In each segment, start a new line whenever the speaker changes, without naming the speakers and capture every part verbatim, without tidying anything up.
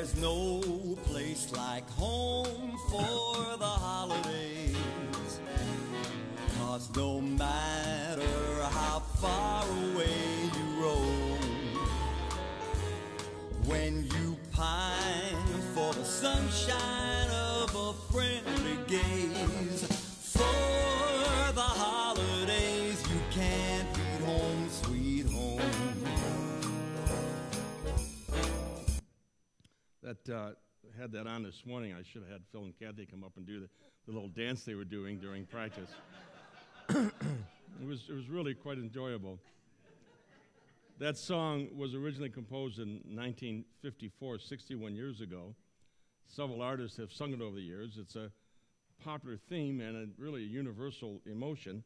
There's no place like home for the holidays, 'cause no matter how far away you roam, when you pine for the sunshine of a friendly gaze, for the holidays you can't beat home, sweet home.
That uh, had that on this morning. I should have had Phil and Kathy come up and do the, the little dance they were doing during practice. it was it was really quite enjoyable. That song was originally composed in nineteen fifty-four, sixty-one years ago. Several artists have sung it over the years. It's a popular theme and a really a universal emotion.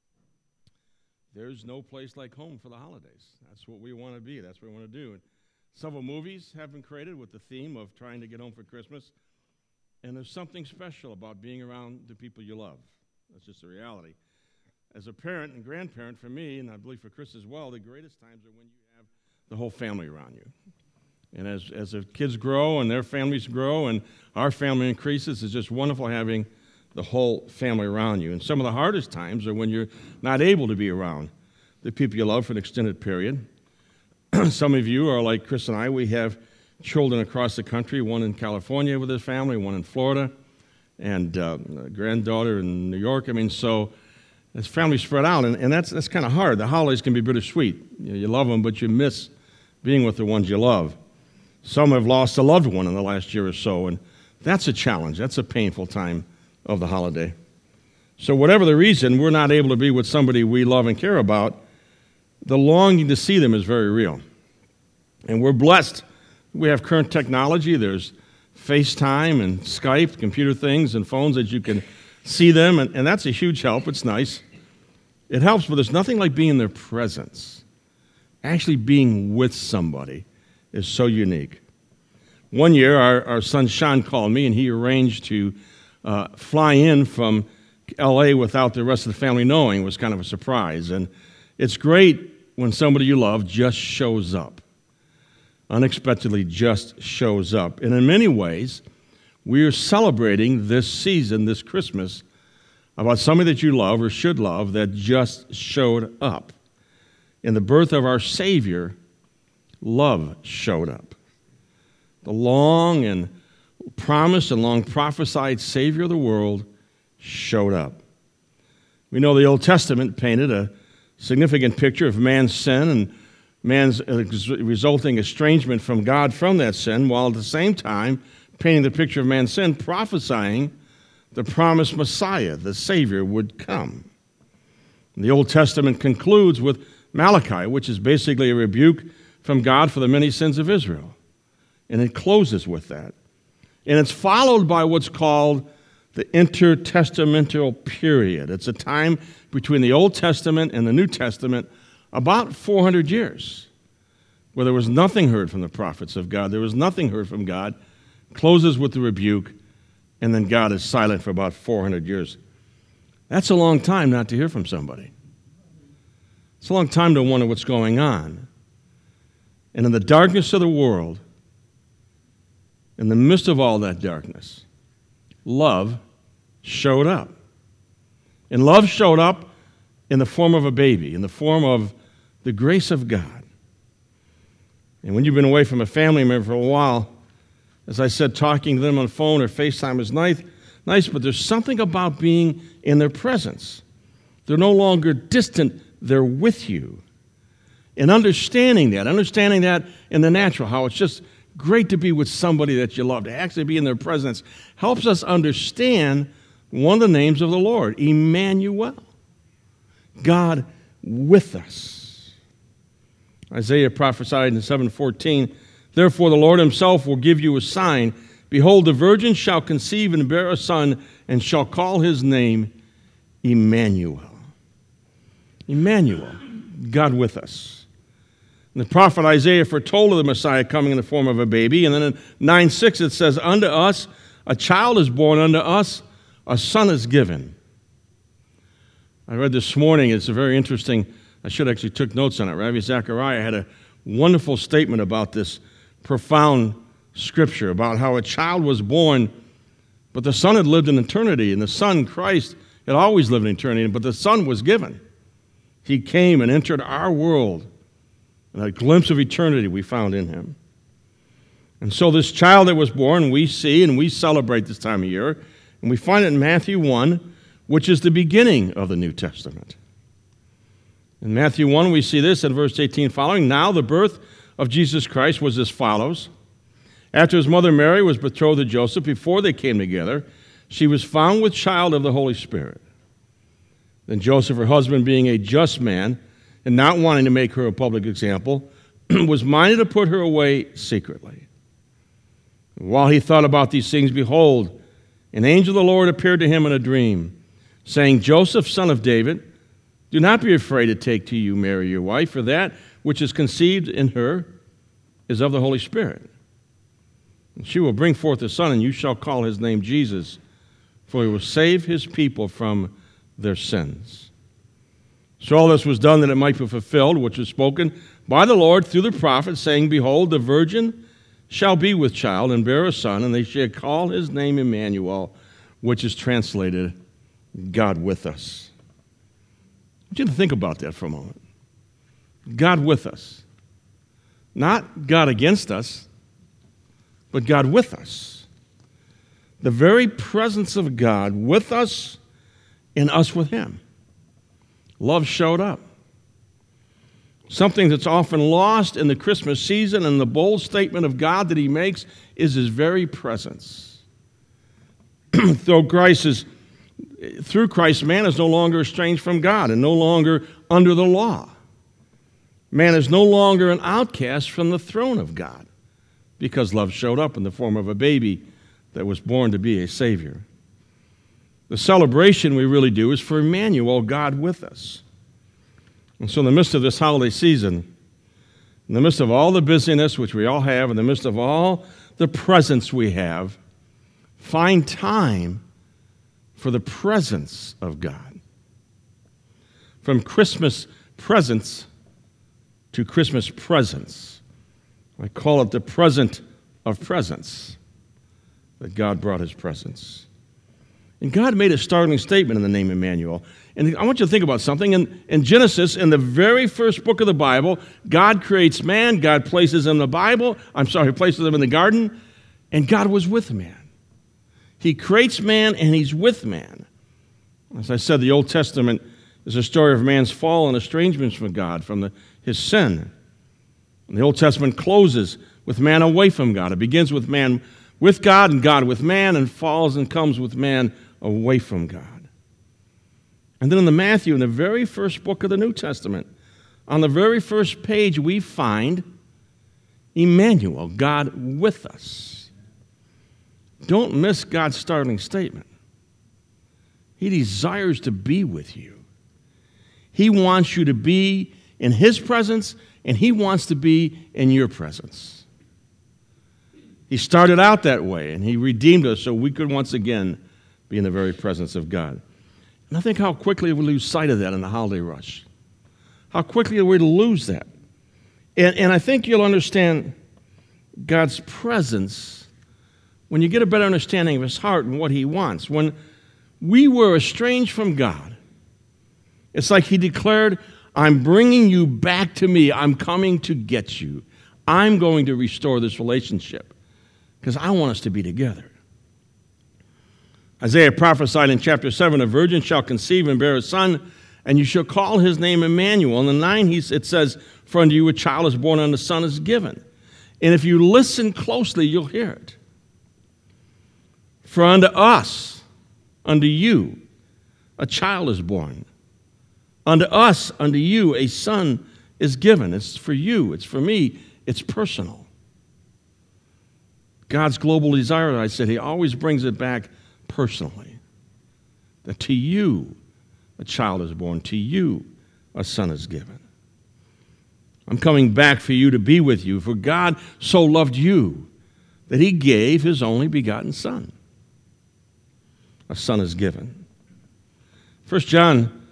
There's no place like home for the holidays. That's what we want to be. That's what we want to do. And several movies have been created with the theme of trying to get home for Christmas. And there's something special about being around the people you love. That's just a reality. As a parent and grandparent, for me, and I believe for Chris as well, the greatest times are when you have the whole family around you. And as, as the kids grow and their families grow and our family increases, it's just wonderful having the whole family around you. And some of the hardest times are when you're not able to be around the people you love for an extended period. Some of you are like Chris and I. We have children across the country, one in California with his family, one in Florida, and uh, a granddaughter in New York. I mean, so his family spread out, and, and that's that's kind of hard. The holidays can be bittersweet. You know, you love them, but you miss being with the ones you love. Some have lost a loved one in the last year or so, and that's a challenge. That's a painful time of the holiday. So whatever the reason, we're not able to be with somebody we love and care about, the longing to see them is very real. And we're blessed. We have current technology. There's FaceTime and Skype, computer things, and phones that you can see them, and, and that's a huge help. It's nice. It helps, but there's nothing like being in their presence. Actually being with somebody is so unique. One year, our, our son Sean called me, and he arranged to uh, fly in from L A without the rest of the family knowing. It was kind of a surprise. And it's great when somebody you love just shows up. Unexpectedly just shows up. And in many ways, we are celebrating this season, this Christmas, about somebody that you love or should love that just showed up. In the birth of our Savior, love showed up. The long and promised and long prophesied Savior of the world showed up. We know the Old Testament painted a significant picture of man's sin and man's resulting estrangement from God from that sin, while at the same time painting the picture of man's sin, prophesying the promised Messiah, the Savior, would come. And the Old Testament concludes with Malachi, which is basically a rebuke from God for the many sins of Israel. And it closes with that. And it's followed by what's called the intertestamental period. It's a time between the Old Testament and the New Testament, about four hundred years, where there was nothing heard from the prophets of God. There was nothing heard from God. Closes with the rebuke, and then God is silent for about four hundred years. That's a long time not to hear from somebody. It's a long time to wonder what's going on. And in the darkness of the world, in the midst of all that darkness, love showed up. And love showed up in the form of a baby, in the form of the grace of God. And when you've been away from a family member for a while, as I said, talking to them on the phone or FaceTime is nice, nice, but there's something about being in their presence. They're no longer distant, they're with you. And understanding that, understanding that in the natural, how it's just great to be with somebody that you love, to actually be in their presence, helps us understand one of the names of the Lord, Emmanuel, God with us. Isaiah prophesied in seven fourteen, therefore the Lord himself will give you a sign. Behold, the virgin shall conceive and bear a son, and shall call his name Emmanuel. Emmanuel, God with us. And the prophet Isaiah foretold of the Messiah coming in the form of a baby. And then in nine six it says, unto us a child is born, unto us a son is given. I read this morning, it's a very interesting, I should actually took notes on it. Ravi Zachariah had a wonderful statement about this profound Scripture about how a child was born, but the Son had lived in eternity, and the Son, Christ, had always lived in eternity, but the Son was given. He came and entered our world, and a glimpse of eternity we found in him. And so this child that was born, we see and we celebrate this time of year, and we find it in Matthew one, which is the beginning of the New Testament. In Matthew one, we see this in verse eighteen following. Now the birth of Jesus Christ was as follows. After his mother Mary was betrothed to Joseph, before they came together, she was found with child of the Holy Spirit. Then Joseph, her husband, being a just man, and not wanting to make her a public example, was minded to put her away secretly. And while he thought about these things, behold, an angel of the Lord appeared to him in a dream, saying, Joseph, son of David, do not be afraid to take to you Mary, your wife, for that which is conceived in her is of the Holy Spirit. And she will bring forth a son, and you shall call his name Jesus, for he will save his people from their sins. So all this was done that it might be fulfilled, which was spoken by the Lord through the prophet, saying, Behold, the virgin shall be with child and bear a son, and they shall call his name Emmanuel, which is translated, God with us. I want you to think about that for a moment. God with us. Not God against us, but God with us. The very presence of God with us and us with him. Love showed up. Something that's often lost in the Christmas season, and the bold statement of God that he makes is his very presence. Though Christ is Through Christ, man is no longer estranged from God and no longer under the law. Man is no longer an outcast from the throne of God because love showed up in the form of a baby that was born to be a Savior. The celebration we really do is for Emmanuel, God with us. And so in the midst of this holiday season, in the midst of all the busyness which we all have, in the midst of all the presents we have, find time for the presence of God. From Christmas presents to Christmas presents. I call it the present of presents, that God brought his presence. And God made a startling statement in the name Emmanuel. And I want you to think about something. In, in Genesis, in the very first book of the Bible, God creates man, God places him in the Bible, I'm sorry, places him in the garden, and God was with man. He creates man and he's with man. As I said, the Old Testament is a story of man's fall and estrangement from God, from the, his sin. And the Old Testament closes with man away from God. It begins with man with God and God with man, and falls and comes with man away from God. And then in the Matthew, in the very first book of the New Testament, on the very first page, we find Emmanuel, God with us. Don't miss God's startling statement. He desires to be with you. He wants you to be in his presence, and he wants to be in your presence. He started out that way, and he redeemed us so we could once again be in the very presence of God. And I think how quickly we lose sight of that in the holiday rush. How quickly we lose that. And, and I think you'll understand God's presence when you get a better understanding of his heart and what he wants. When we were estranged from God, it's like he declared, I'm bringing you back to me. I'm coming to get you. I'm going to restore this relationship because I want us to be together. Isaiah prophesied in chapter seven, a virgin shall conceive and bear a son, and you shall call his name Emmanuel. In the nine, it says, for unto you a child is born and a son is given. And if you listen closely, you'll hear it. For unto us, unto you, a child is born. Unto us, unto you, a son is given. It's for you. It's for me. It's personal. God's global desire, I said, he always brings it back personally. That to you, a child is born. To you, a son is given. I'm coming back for you to be with you. For God so loved you that he gave his only begotten son. A son is given. First John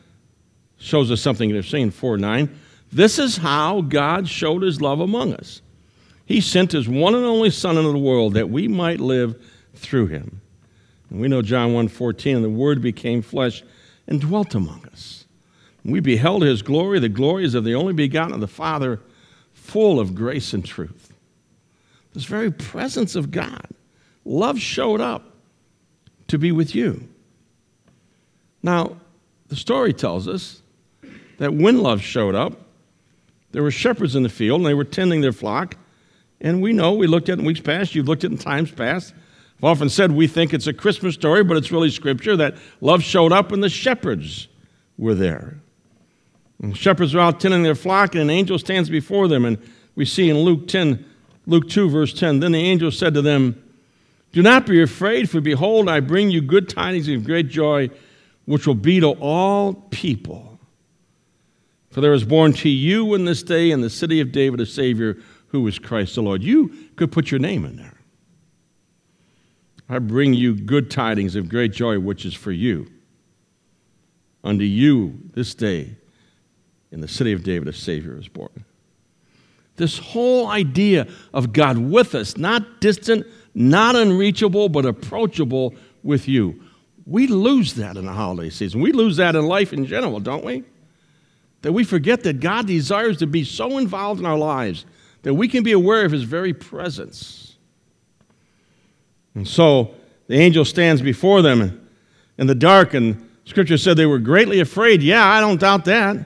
shows us something interesting in four nine. This is how God showed his love among us. He sent his one and only Son into the world that we might live through him. And we know John one fourteen, and the Word became flesh and dwelt among us. And we beheld his glory, the glories of the only begotten of the Father, full of grace and truth. This very presence of God, love showed up to be with you. Now, the story tells us that when love showed up, there were shepherds in the field, and they were tending their flock. And we know, we looked at it in weeks past, you've looked at it in times past. I've often said we think it's a Christmas story, but it's really Scripture, that love showed up and the shepherds were there. And shepherds are out tending their flock, and an angel stands before them. And we see in Luke ten, Luke two, verse ten, then the angel said to them, do not be afraid, for behold, I bring you good tidings of great joy, which will be to all people. For there is born to you in this day in the city of David a Savior, who is Christ the Lord. You could put your name in there. I bring you good tidings of great joy, which is for you. Unto you this day in the city of David a Savior is born. This whole idea of God with us, not distant, not unreachable, but approachable with you. We lose that in the holiday season. We lose that in life in general, don't we? That we forget that God desires to be so involved in our lives that we can be aware of his very presence. And so the angel stands before them in the dark, and Scripture said they were greatly afraid. Yeah, I don't doubt that.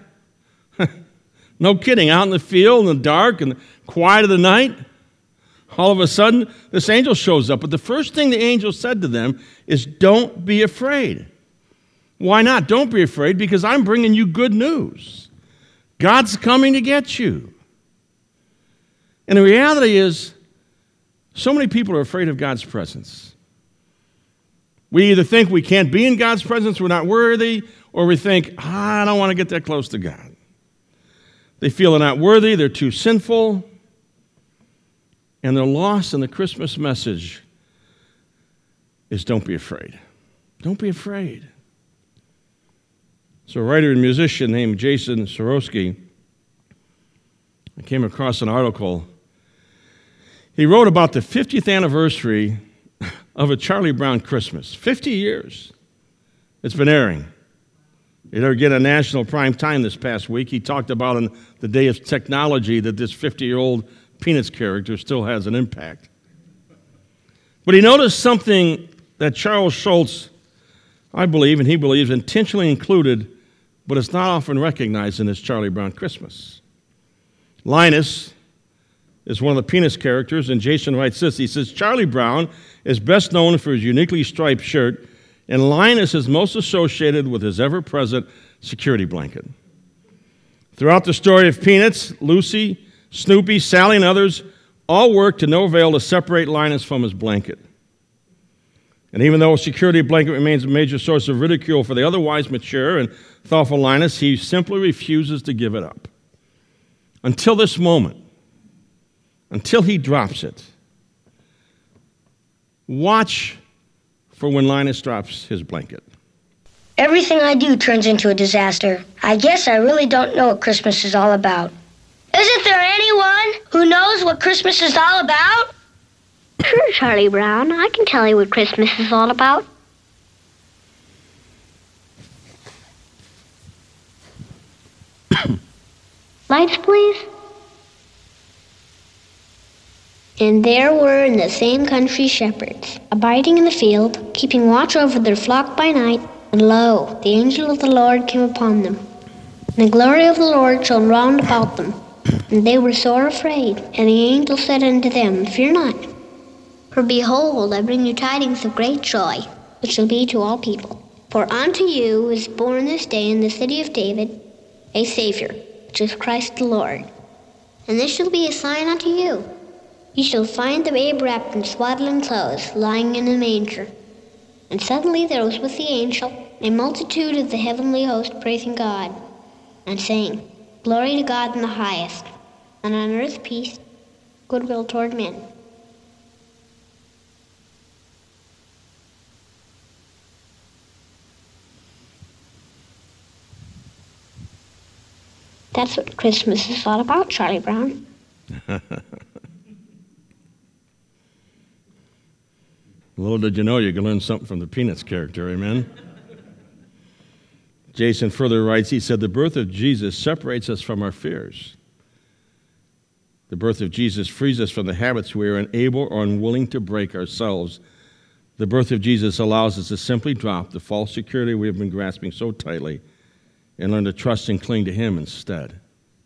No kidding, out in the field in the dark and the quiet of the night, all of a sudden this angel shows up. But the first thing the angel said to them is, don't be afraid. Why not? Don't be afraid, because I'm bringing you good news. God's coming to get you. And the reality is, so many people are afraid of God's presence. We either think we can't be in God's presence, we're not worthy, or we think, ah, I don't want to get that close to God. They feel they're not worthy, they're too sinful, and they're lost in the Christmas message is don't be afraid. Don't be afraid. So a writer and musician named Jason Sorosky, I came across an article. He wrote about the fiftieth anniversary of A Charlie Brown Christmas. fifty years it's been airing. It didn't get a national prime time this past week. He talked about on the day of technology that this fifty-year-old Peanuts character still has an impact. But he noticed something that Charles Schulz, I believe, and he believes, intentionally included, but it's not often recognized in this Charlie Brown Christmas. Linus is one of the Peanuts characters, and Jason writes this. He says, Charlie Brown is best known for his uniquely striped shirt, and Linus is most associated with his ever-present security blanket. Throughout the story of Peanuts, Lucy, Snoopy, Sally, and others all work to no avail to separate Linus from his blanket. And even though a security blanket remains a major source of ridicule for the otherwise mature and thoughtful Linus, he simply refuses to give it up. Until this moment, until he drops it. Watch for when Linus drops his blanket.
Everything I do turns into a disaster. I guess I really don't know what Christmas is all about. Isn't there anyone who knows what Christmas is all about?
Sure, Charlie Brown. I can tell you what Christmas is all about. Lights, please. And there were in the same country shepherds, abiding in the field, keeping watch over their flock by night. And lo, the angel of the Lord came upon them. And the glory of the Lord shone round about them. And they were sore afraid. And the angel said unto them, Fear not. For behold, I bring you tidings of great joy, which shall be to all people. For unto you is born this day in the city of David a Savior, which is Christ the Lord. And this shall be a sign unto you. Ye shall find the babe wrapped in swaddling clothes, lying in a manger. And suddenly there was with the angel a multitude of the heavenly host praising God, and saying, Glory to God in the highest, and on earth peace, goodwill toward men. That's what Christmas is all about, Charlie Brown.
Little did you know you could learn something from the Peanuts character, amen? Jason further writes, he said, the birth of Jesus separates us from our fears. The birth of Jesus frees us from the habits we are unable or unwilling to break ourselves. The birth of Jesus allows us to simply drop the false security we have been grasping so tightly and learn to trust and cling to Him instead.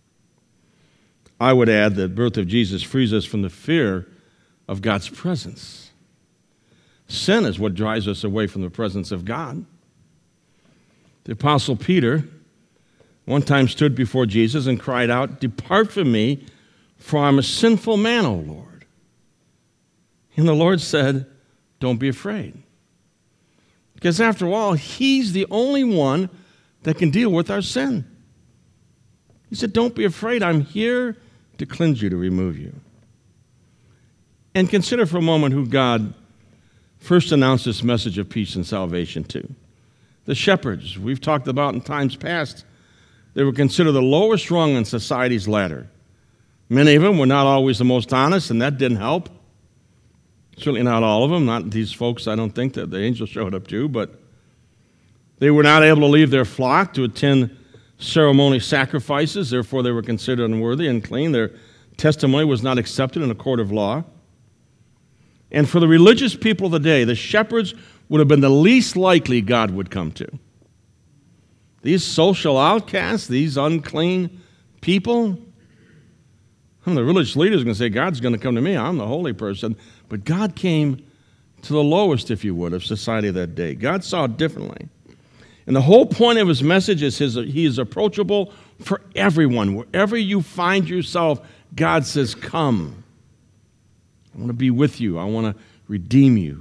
I would add that the birth of Jesus frees us from the fear of God's presence. Sin is what drives us away from the presence of God. The Apostle Peter one time stood before Jesus and cried out, "Depart from me, for I'm a sinful man, O Lord." And the Lord said, "Don't be afraid." Because after all, He's the only one that can deal with our sin. He said, "Don't be afraid. I'm here to cleanse you, to remove you." And consider for a moment who God first announced this message of peace and salvation to. The shepherds, we've talked about in times past, they were considered the lowest rung on society's ladder. Many of them were not always the most honest, and that didn't help. Certainly not all of them, not these folks I don't think that the angel showed up to, but they were not able to leave their flock to attend ceremonial sacrifices, therefore they were considered unworthy and unclean. Their testimony was not accepted in a court of law. And for the religious people of the day, the shepherds would have been the least likely God would come to. These social outcasts, these unclean people, the religious leaders are going to say, God's going to come to me, I'm the holy person. But God came to the lowest, if you would, of society that day. God saw it differently. And the whole point of His message is his, He is approachable for everyone. Wherever you find yourself, God says, come. I want to be with you. I want to redeem you.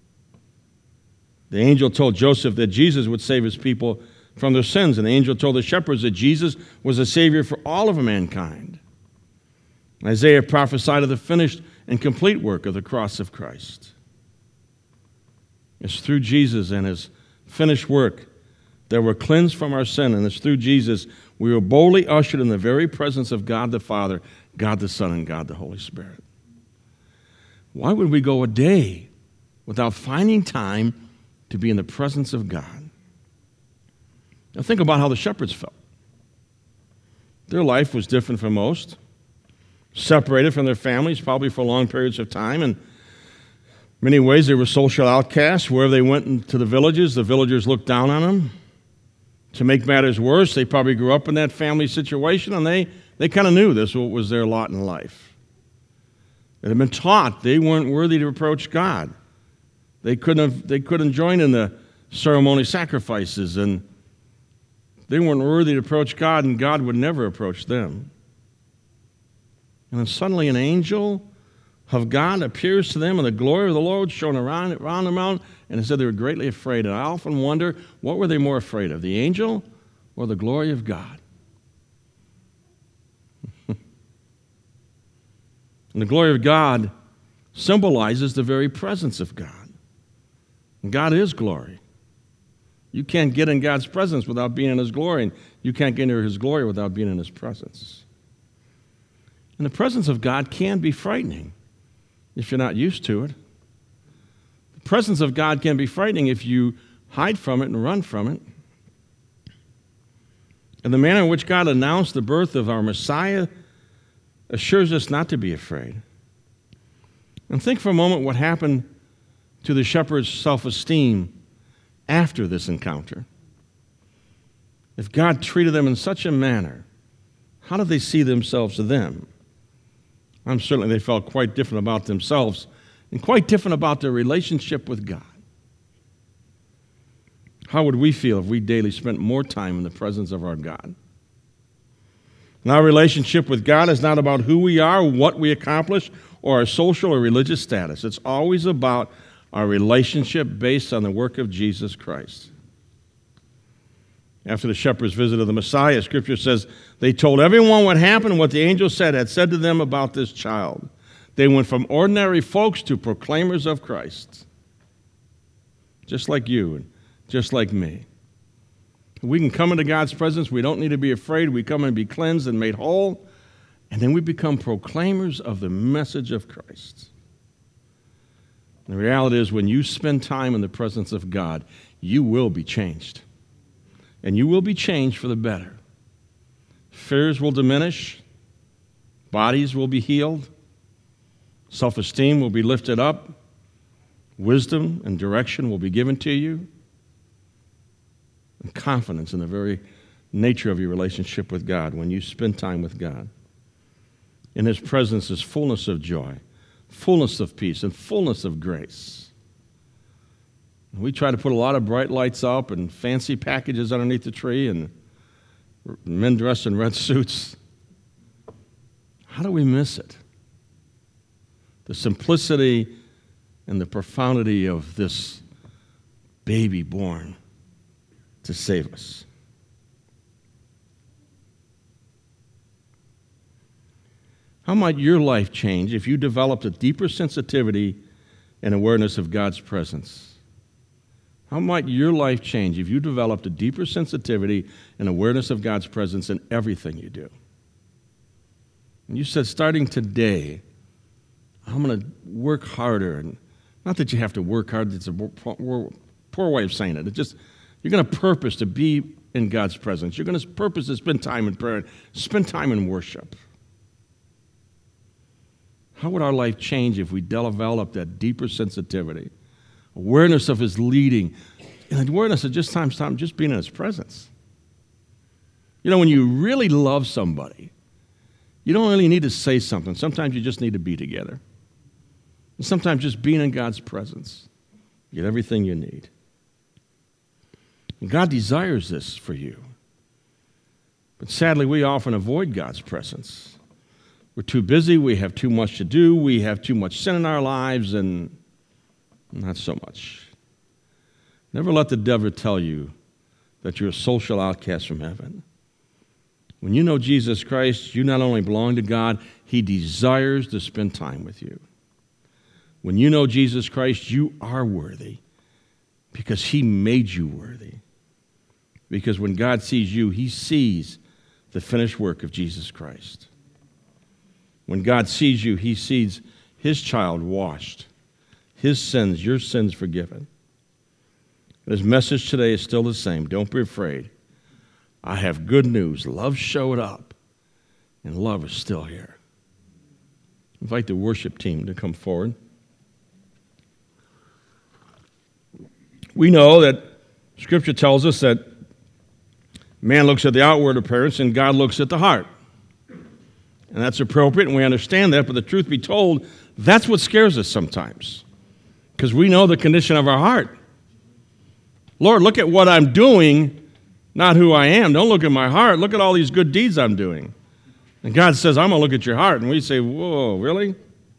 The angel told Joseph that Jesus would save his people from their sins, and the angel told the shepherds that Jesus was a Savior for all of mankind. Isaiah prophesied of the finished and complete work of the cross of Christ. It's through Jesus and His finished work that we're cleansed from our sin, and it's through Jesus we were boldly ushered in the very presence of God the Father, God the Son, and God the Holy Spirit. Why would we go a day without finding time to be in the presence of God? Now think about how the shepherds felt. Their life was different from most. Separated from their families, probably for long periods of time. In many ways, they were social outcasts. Wherever they went into the villages, the villagers looked down on them. To make matters worse, they probably grew up in that family situation, and they, they kind of knew this was their lot in life. They had been taught they weren't worthy to approach God. They couldn't have, they couldn't join in the ceremonial sacrifices, and they weren't worthy to approach God, and God would never approach them. And then suddenly an angel of God appears to them, and the glory of the Lord shone around, around the mountain, and it said they were greatly afraid. And I often wonder, what were they more afraid of, the angel or the glory of God? And the glory of God symbolizes the very presence of God. And God is glory. You can't get in God's presence without being in His glory, and you can't get into His glory without being in His presence. And the presence of God can be frightening if you're not used to it. The presence of God can be frightening if you hide from it and run from it. And the manner in which God announced the birth of our Messiah assures us not to be afraid. And think for a moment what happened to the shepherds' self-esteem after this encounter. If God treated them in such a manner, how did they see themselves to them? I'm certainly they felt quite different about themselves and quite different about their relationship with God. How would we feel if we daily spent more time in the presence of our God? And our relationship with God is not about who we are, what we accomplish, or our social or religious status. It's always about our relationship based on the work of Jesus Christ. After the shepherds visited the Messiah, Scripture says, they told everyone what happened and what the angel said had said to them about this child. They went from ordinary folks to proclaimers of Christ. Just like you and just like me. We can come into God's presence. We don't need to be afraid. We come and be cleansed and made whole. And then we become proclaimers of the message of Christ. The reality is when you spend time in the presence of God, you will be changed. And you will be changed for the better. Fears will diminish. Bodies will be healed. Self-esteem will be lifted up. Wisdom and direction will be given to you. And confidence in the very nature of your relationship with God when you spend time with God. In His presence is fullness of joy, fullness of peace, and fullness of grace. We try to put a lot of bright lights up and fancy packages underneath the tree and men dressed in red suits. How do we miss it? The simplicity and the profundity of this baby born to save us. How might your life change if you developed a deeper sensitivity and awareness of God's presence? How might your life change if you developed a deeper sensitivity and awareness of God's presence in everything you do? And you said, starting today, I'm going to work harder. And not that you have to work hard. It's a poor, poor way of saying it. It's just, you're going to purpose to be in God's presence. You're going to purpose to spend time in prayer, spend time in worship. How would our life change if we developed that deeper sensitivity, awareness of His leading, and awareness of just time, time just being in His presence? You know, when you really love somebody, you don't really need to say something. Sometimes you just need to be together. And sometimes just being in God's presence, you get everything you need. And God desires this for you. But sadly, we often avoid God's presence. We're too busy, we have too much to do, we have too much sin in our lives, and not so much. Never let the devil tell you that you're a social outcast from heaven. When you know Jesus Christ, you not only belong to God, He desires to spend time with you. When you know Jesus Christ, you are worthy because He made you worthy. Because when God sees you, He sees the finished work of Jesus Christ. When God sees you, He sees His child washed, His sins, your sins forgiven. His message today is still the same. Don't be afraid. I have good news. Love showed up, and love is still here. Invite the worship team to come forward. We know that Scripture tells us that man looks at the outward appearance and God looks at the heart. And that's appropriate, and we understand that, but the truth be told, that's what scares us sometimes. Because we know the condition of our heart. Lord, look at what I'm doing, not who I am. Don't look at my heart. Look at all these good deeds I'm doing. And God says, I'm going to look at your heart. And we say, whoa, really?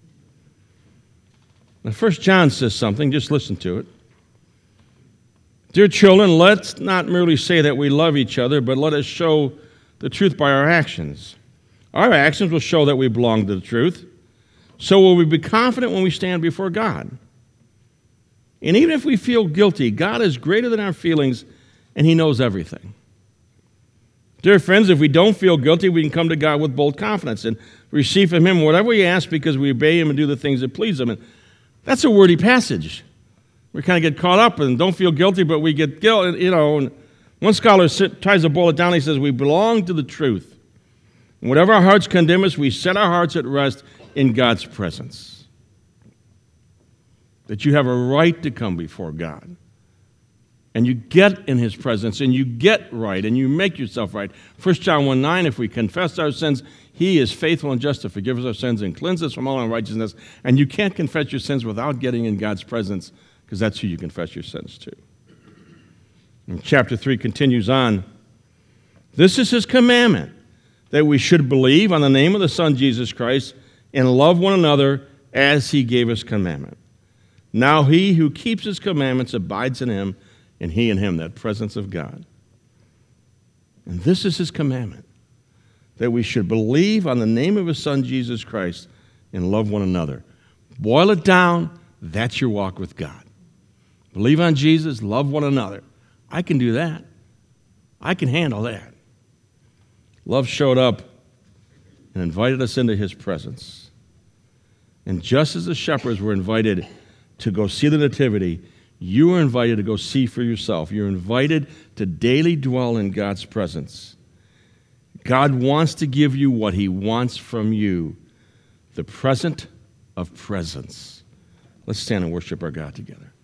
Now, First John says something. Just listen to it. Dear children, let's not merely say that we love each other, but let us show the truth by our actions. Our actions will show that we belong to the truth. So will we be confident when we stand before God. And even if we feel guilty, God is greater than our feelings, and He knows everything. Dear friends, if we don't feel guilty, we can come to God with bold confidence and receive from Him whatever we ask because we obey Him and do the things that please Him. And that's a wordy passage. We kind of get caught up and don't feel guilty, but we get guilt. You know, and one scholar sit, tries to boil it down. He says, we belong to the truth. And whatever our hearts condemn us, we set our hearts at rest in God's presence. That you have a right to come before God. And you get in His presence, and you get right, and you make yourself right. First John one nine, if we confess our sins, He is faithful and just to forgive us our sins and cleanse us from all unrighteousness. And you can't confess your sins without getting in God's presence, because that's who you confess your sins to. And chapter three continues on. This is His commandment, that we should believe on the name of the Son, Jesus Christ, and love one another as He gave us commandment. Now he who keeps His commandments abides in Him, and He in Him, that presence of God. And this is His commandment, that we should believe on the name of His Son, Jesus Christ, and love one another. Boil it down, that's your walk with God. Believe on Jesus, love one another. I can do that. I can handle that. Love showed up and invited us into His presence. And just as the shepherds were invited to go see the Nativity, you are invited to go see for yourself. You're invited to daily dwell in God's presence. God wants to give you what he wants from you, the present of presence. Let's stand and worship our God together.